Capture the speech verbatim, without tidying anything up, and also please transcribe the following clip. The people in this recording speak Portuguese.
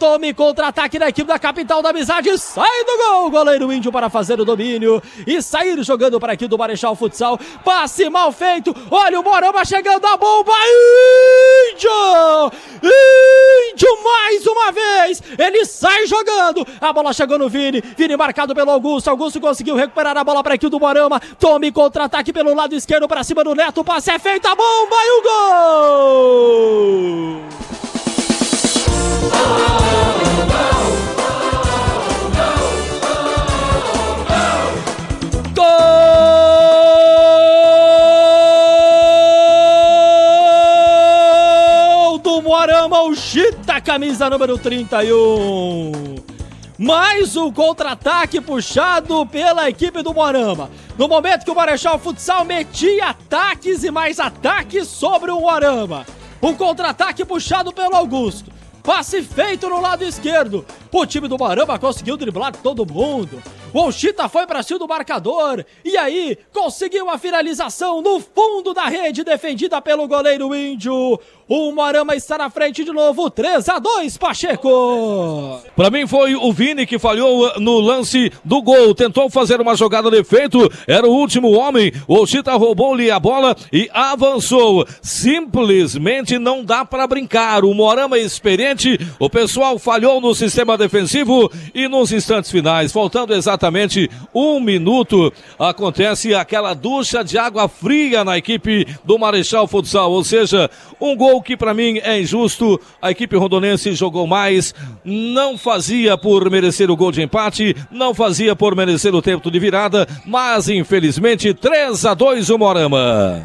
tome contra-ataque da equipe da capital da amizade, sai do gol, goleiro Índio para fazer o domínio e sair jogando para aqui do Marechal Futsal, passe mal feito, olha o Moarama chegando, a bomba, Índio, Índio mais uma vez, ele sai jogando, a bola chegou no Vini, Vini marcado pelo Augusto, Augusto conseguiu recuperar a bola para aqui do Moarama, tome contra-ataque pelo lado esquerdo para cima do Neto, passe é feito, a bomba e o gol! Gol do Moarama, o Chita, camisa número trinta e um. Mais um contra-ataque puxado pela equipe do Moarama. No momento que o Marechal Futsal metia ataques e mais ataques sobre o Moarama. Um contra-ataque puxado pelo Augusto. Passe feito no lado esquerdo. O time do Moarama conseguiu driblar todo mundo. O Chita foi para cima do marcador. E aí, conseguiu a finalização no fundo da rede, defendida pelo goleiro Índio. O Moarama está na frente de novo, três a dois, Pacheco. Para mim foi o Vini que falhou no lance do gol. Tentou fazer uma jogada de efeito. Era o último homem. O Chita roubou-lhe a bola e avançou. Simplesmente não dá para brincar. O Moarama é experiente. O pessoal falhou no sistema defensivo e nos instantes finais, faltando exatamente um minuto, acontece aquela ducha de água fria na equipe do Marechal Futsal, ou seja, um gol que para mim é injusto. A equipe rondonense jogou mais, não fazia por merecer o gol de empate, não fazia por merecer o tempo de virada, mas infelizmente três a dois o Moarama.